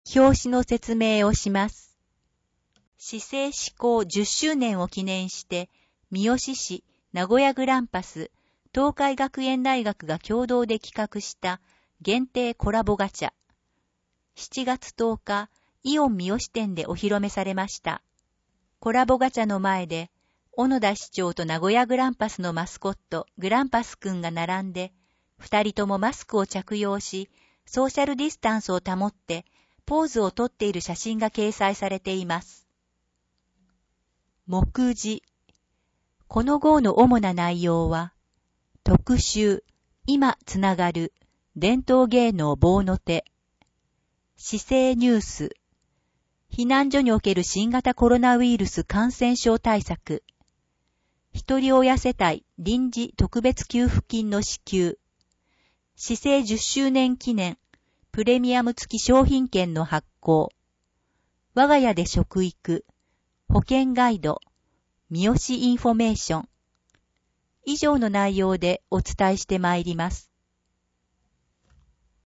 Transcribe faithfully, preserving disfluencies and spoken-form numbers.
表紙の説明をします。市政施行じゅっしゅうねんを記念して、三好市、名古屋グランパス、東海学園大学が共同で企画した限定コラボガチャ。しちがつとおか、イオン三好店でお披露目されました。コラボガチャの前で、小野田市長と名古屋グランパスのマスコット、グランパスくんが並んで、二人ともマスクを着用し、ソーシャルディスタンスを保って、ポーズをとっている写真が掲載されています。目次。この号の主な内容は、特集、今つながる、伝統芸能棒の手、市政ニュース、避難所における新型コロナウイルス感染症対策、一人親世帯臨時特別給付金の支給、市政じゅっしゅうねん記念プレミアム付き商品券の発行、我が家で食育、保険ガイド、三好インフォメーション、以上の内容でお伝えしてまいります。